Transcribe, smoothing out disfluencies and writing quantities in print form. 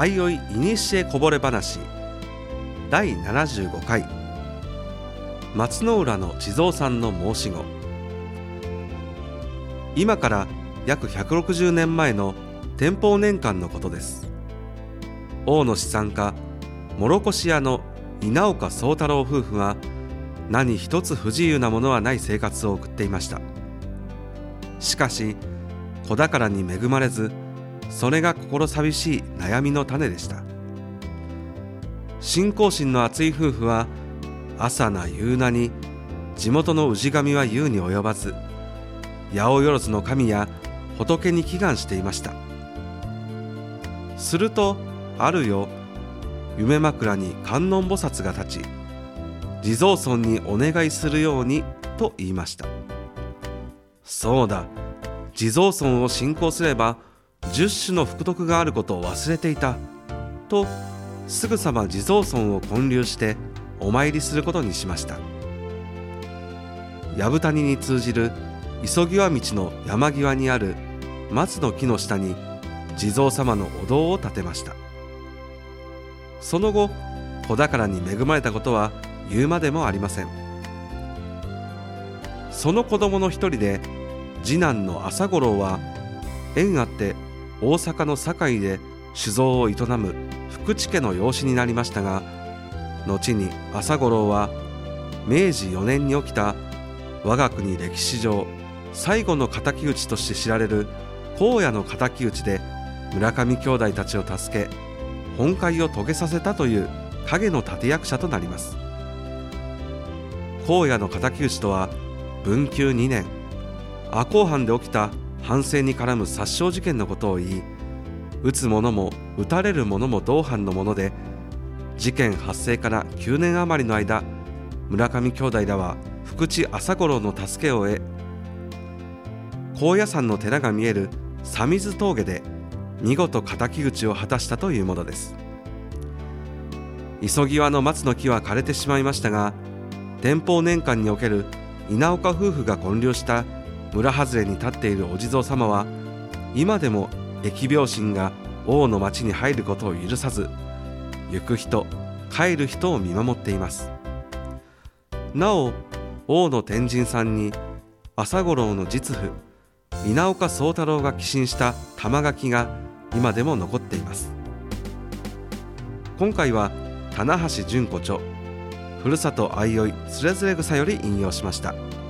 相生いにしえこぼれ話第75回、松之浦の地蔵さんの申し子。今から約160年前の天保年間のことです。大の資産家諸越屋の稲岡宗太郎夫婦は何一つ不自由なものはない生活を送っていました。しかし子宝に恵まれず、それが心寂しい悩みの種でした。信仰心の厚い夫婦は朝な夕なに地元の氏神は言うに及ばず、八百万の神や仏に祈願していました。するとある夜、夢枕に観音菩薩が立ち、地蔵尊にお願いするようにと言いました。そうだ、地蔵尊を信仰すれば10種の福徳があることを忘れていたと、すぐさま地蔵尊を建立してお参りすることにしました。藪谷に通じる磯際道の山際にある松の木の下に地蔵様のお堂を建てました。その後、子宝に恵まれたことは言うまでもありません。その子供の一人で次男の朝五郎は縁あって大阪の堺で酒造を営む福地家の養子になりましたが、後に朝五郎は明治4年に起きた我が国歴史上最後の敵討ちとして知られる荒野の敵討ちで村上兄弟たちを助け、本懐を遂げさせたという影の立役者となります。荒野の敵討ちとは文久2年、赤穂藩で起きた藩政に絡む殺傷事件のことを言い、撃つ者も撃たれる者も同藩のもので、事件発生から9年余りの間、村上兄弟らは福地朝五郎の助けを得、高野山の寺が見える佐水峠で見事敵討ちを果たしたというものです。磯際の松の木は枯れてしまいましたが、天保年間における稲岡夫婦が建立した村外れに立っているお地蔵様は、今でも疫病神が王の町に入ることを許さず、行く人帰る人を見守っています。なお、王の天神さんに朝五郎の実父稲岡宗太郎が寄進した玉垣が今でも残っています。今回は棚橋純子著、ふるさと相生つれづれ草より引用しました。